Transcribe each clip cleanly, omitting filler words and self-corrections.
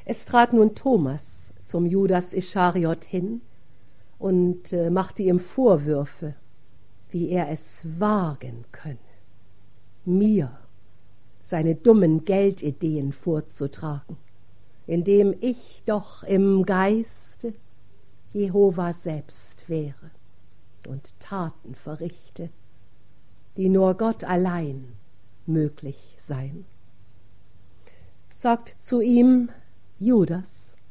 Es trat nun Thomas zum Judas Ischariot hin und machte ihm Vorwürfe, wie er es wagen könne, mir seine dummen Geldideen vorzutragen, indem ich doch im Geiste Jehova selbst wäre und Taten verrichte, die nur Gott allein möglich seien. Sagt zu ihm Judas: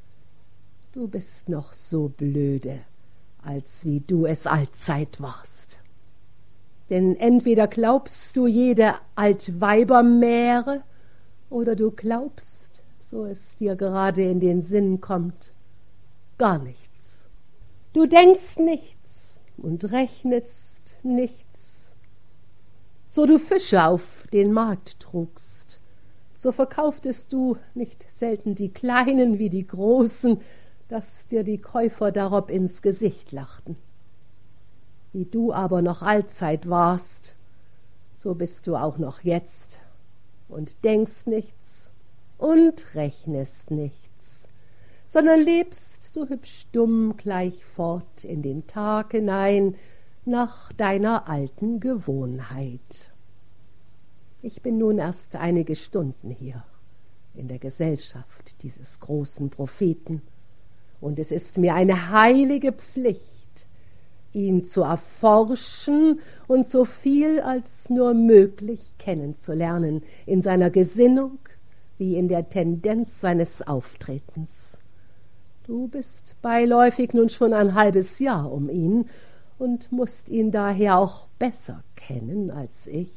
Du bist noch so blöde, als wie du es allzeit warst. Denn entweder glaubst du jede Altweibermähre, oder du glaubst, so es dir gerade in den Sinn kommt, gar nichts. Du denkst nichts und rechnest nichts. So du Fische auf den Markt trugst, so verkauftest du nicht selten die kleinen wie die großen, dass dir die Käufer darob ins Gesicht lachten. Wie du aber noch allzeit warst, so bist du auch noch jetzt und denkst nichts und rechnest nichts, sondern lebst so hübsch dumm gleich fort in den Tag hinein nach deiner alten Gewohnheit. Ich bin nun erst einige Stunden hier in der Gesellschaft dieses großen Propheten, und es ist mir eine heilige Pflicht, ihn zu erforschen und so viel als nur möglich kennenzulernen, in seiner Gesinnung wie in der Tendenz seines Auftretens. Du bist beiläufig nun schon ein halbes Jahr um ihn und musst ihn daher auch besser kennen als ich.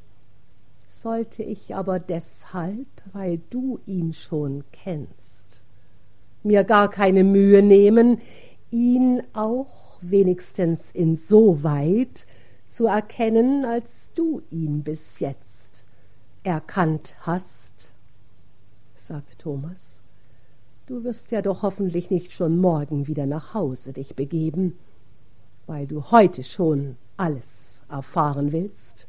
Sollte ich aber deshalb, weil du ihn schon kennst, mir gar keine Mühe nehmen, ihn auch wenigstens insoweit zu erkennen, als du ihn bis jetzt erkannt hast, sagt Thomas, du wirst ja doch hoffentlich nicht schon morgen wieder nach Hause dich begeben, weil du heute schon alles erfahren willst.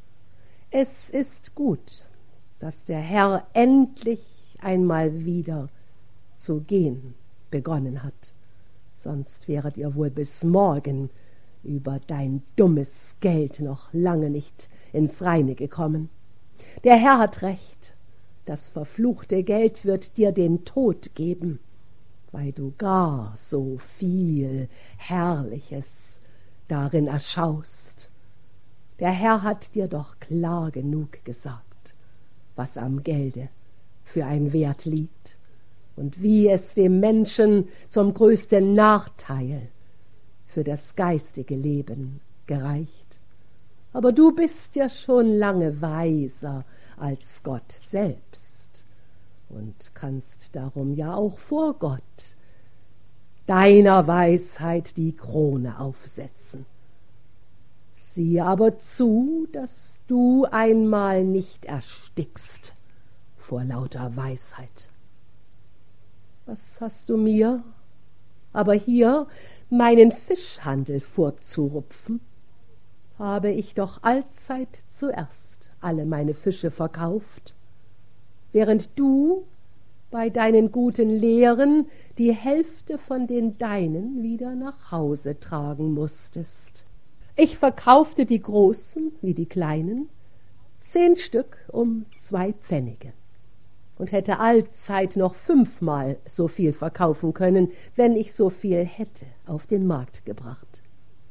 Es ist gut, dass der Herr endlich einmal wieder zu gehen begonnen hat, sonst wäret ihr wohl bis morgen über dein dummes Geld noch lange nicht ins Reine gekommen. Der Herr hat recht, das verfluchte Geld wird dir den Tod geben, weil du gar so viel Herrliches darin erschaust. Der Herr hat dir doch klar genug gesagt, was am Gelde für ein Wert liegt und wie es dem Menschen zum größten Nachteil für das geistige Leben gereicht. Aber du bist ja schon lange weiser als Gott selbst und kannst darum ja auch vor Gott deiner Weisheit die Krone aufsetzen. Sieh aber zu, dass du einmal nicht erstickst vor lauter Weisheit. Was hast du mir aber hier meinen Fischhandel vorzurupfen? Habe ich doch allzeit zuerst alle meine Fische verkauft, während du bei deinen guten Lehren die Hälfte von den deinen wieder nach Hause tragen musstest. Ich verkaufte die großen wie die kleinen, 10 Stück um 2 Pfennige. Und hätte allzeit noch 5-mal so viel verkaufen können, wenn ich so viel hätte auf den Markt gebracht.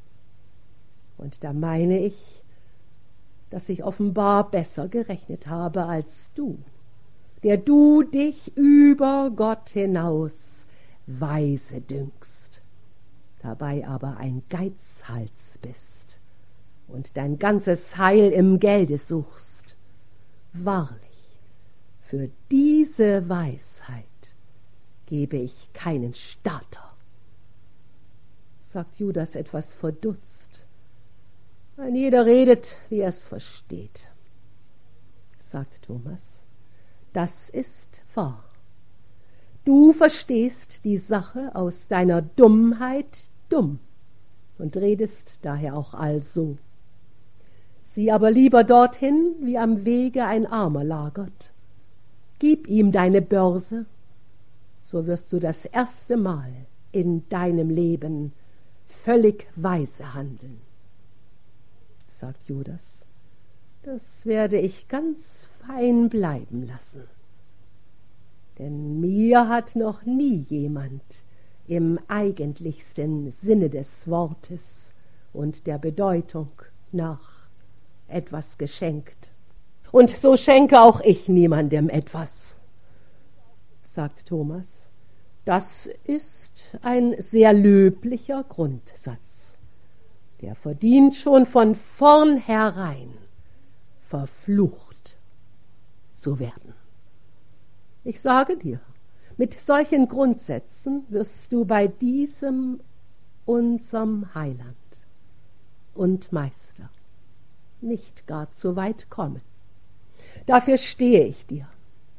Und da meine ich, dass ich offenbar besser gerechnet habe als du, der du dich über Gott hinaus weise dünkst, dabei aber ein Geizhals bist und dein ganzes Heil im Gelde suchst. Wahrlich, für diese Weisheit gebe ich keinen Starter, sagt Judas etwas verdutzt. Ein jeder redet, wie er es versteht, sagt Thomas. Das ist wahr. Du verstehst die Sache aus deiner Dummheit dumm und redest daher auch also. Sieh aber lieber dorthin, wie am Wege ein Armer lagert. Gib ihm deine Börse so wirst du das erste Mal in deinem Leben völlig weise handeln. Sagt Judas, das werde ich ganz fein bleiben lassen. Denn mir hat noch nie jemand im eigentlichsten Sinne des Wortes und der Bedeutung nach etwas geschenkt. Und so schenke auch ich niemandem etwas, sagt Thomas. Das ist ein sehr löblicher Grundsatz. Der verdient schon von vornherein verflucht zu werden. Ich sage dir, mit solchen Grundsätzen wirst du bei diesem unserem Heiland und Meister nicht gar zu weit kommen. Dafür stehe ich dir.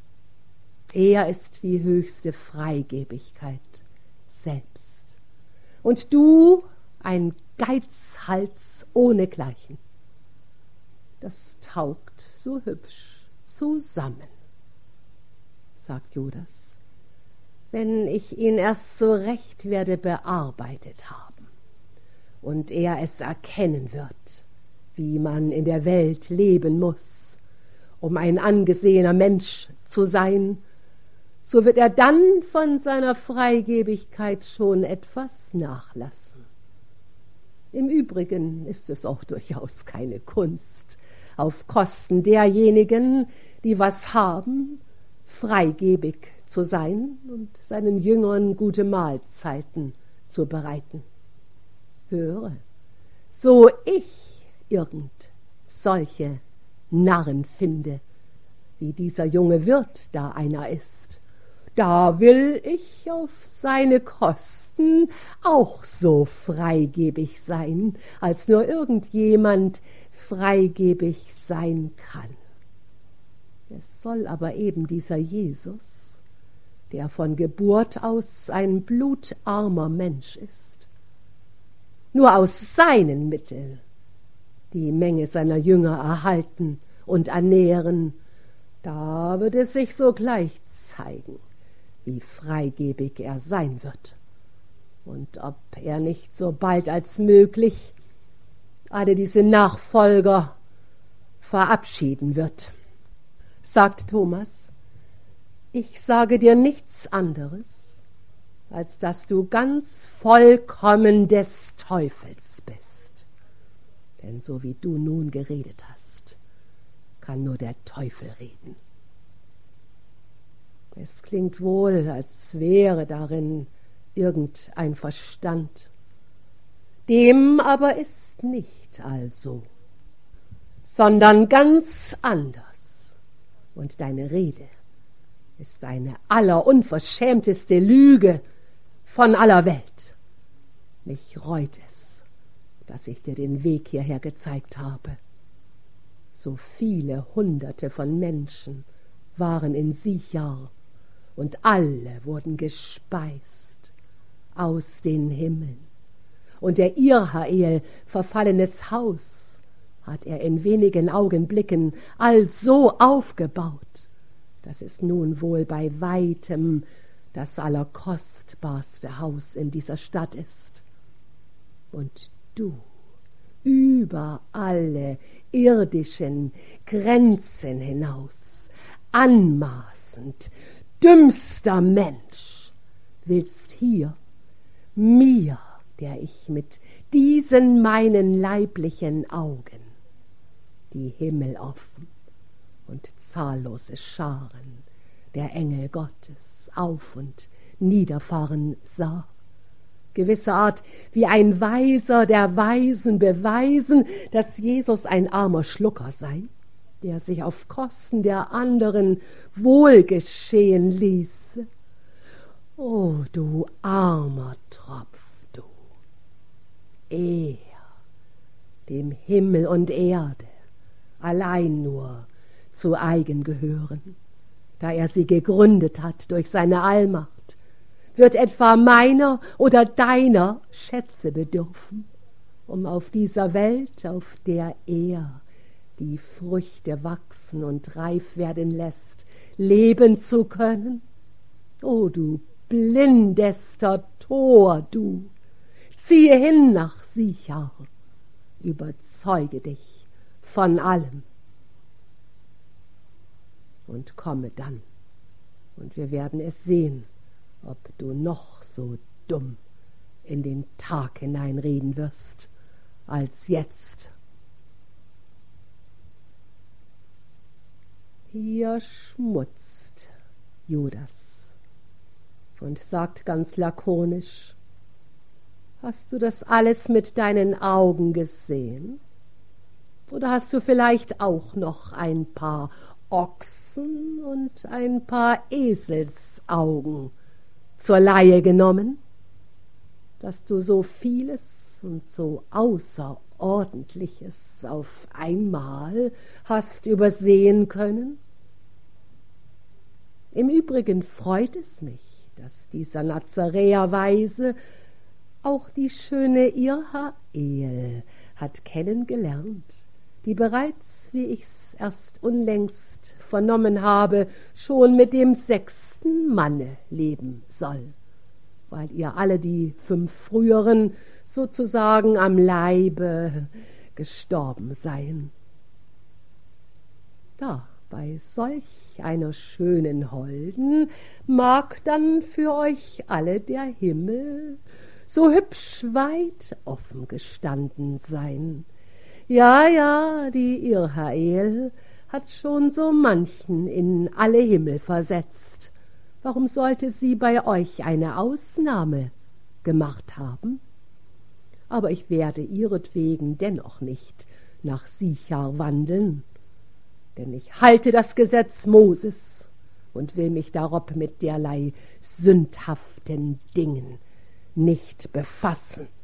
Er ist die höchste Freigebigkeit selbst. Und du ein Geizhals ohnegleichen. Das taugt so hübsch zusammen, sagt Judas, wenn ich ihn erst so recht werde bearbeitet haben und er es erkennen wird, wie man in der Welt leben muss, um ein angesehener Mensch zu sein, so wird er dann von seiner Freigebigkeit schon etwas nachlassen. Im Übrigen ist es auch durchaus keine Kunst, auf Kosten derjenigen, die was haben, freigebig zu sein und seinen Jüngern gute Mahlzeiten zu bereiten. Höre, so ich irgend solche Narren finde, wie dieser junge Wirt da einer ist, da will ich auf seine Kosten auch so freigebig sein, als nur irgendjemand freigebig sein kann. Es soll aber eben dieser Jesus, der von Geburt aus ein blutarmer Mensch ist, nur aus seinen Mitteln die Menge seiner Jünger erhalten und ernähren, da wird es sich sogleich zeigen, wie freigebig er sein wird und ob er nicht so bald als möglich alle diese Nachfolger verabschieden wird. Sagt Thomas, ich sage dir nichts anderes, als dass du ganz vollkommen des Teufels bist. Denn so wie du nun geredet hast, kann nur der Teufel reden. Es klingt wohl, als wäre darin irgendein Verstand. Dem aber ist nicht also, sondern ganz anders. Und deine Rede ist eine allerunverschämteste Lüge von aller Welt. Mich reut es, dass ich dir den Weg hierher gezeigt habe. So viele Hunderte von Menschen waren in Sichar und alle wurden gespeist aus den Himmeln. Und der Israel verfallenes Haus hat er in wenigen Augenblicken also aufgebaut, dass es nun wohl bei weitem das allerkostbarste Haus in dieser Stadt ist. Und du, über alle irdischen Grenzen hinaus, anmaßend, dümmster Mensch, willst hier mir, der ich mit diesen meinen leiblichen Augen die Himmel offen und zahllose Scharen der Engel Gottes auf und niederfahren sah, gewisserart wie ein Weiser der Weisen beweisen, dass Jesus ein armer Schlucker sei, der sich auf Kosten der anderen wohlgeschehen ließe. O du armer Tropf, du! Er, dem Himmel und Erde allein nur zu eigen gehören, da er sie gegründet hat durch seine Allmacht, wird etwa meiner oder deiner Schätze bedürfen, um auf dieser Welt, auf der er die Früchte wachsen und reif werden lässt, leben zu können? O du blindester Tor, du, ziehe hin nach Sichar, überzeuge dich von allem und komme dann, und wir werden es sehen, ob du noch so dumm in den Tag hineinreden wirst als jetzt. Hier schmutzt Judas und sagt ganz lakonisch: Hast du das alles mit deinen Augen gesehen? Oder hast du vielleicht auch noch ein paar Ochsen und ein paar Eselsaugen zur Leihe genommen, dass du so vieles und so Außerordentliches auf einmal hast übersehen können? Im Übrigen freut es mich, dass dieser Nazaräerweise auch die schöne Irhael hat kennengelernt, die bereits, wie ich's erst unlängst vernommen habe, schon mit dem 6. Manne leben soll, weil ihr alle die 5 früheren sozusagen am Leibe gestorben seien. Da, bei solch einer schönen Holden mag dann für euch alle der Himmel so hübsch weit offen gestanden sein. Ja, ja, die Irhael hat schon so manchen in alle Himmel versetzt. Warum sollte sie bei euch eine Ausnahme gemacht haben? Aber ich werde ihretwegen dennoch nicht nach Sichar wandeln, denn ich halte das Gesetz Moses und will mich darob mit derlei sündhaften Dingen nicht befassen.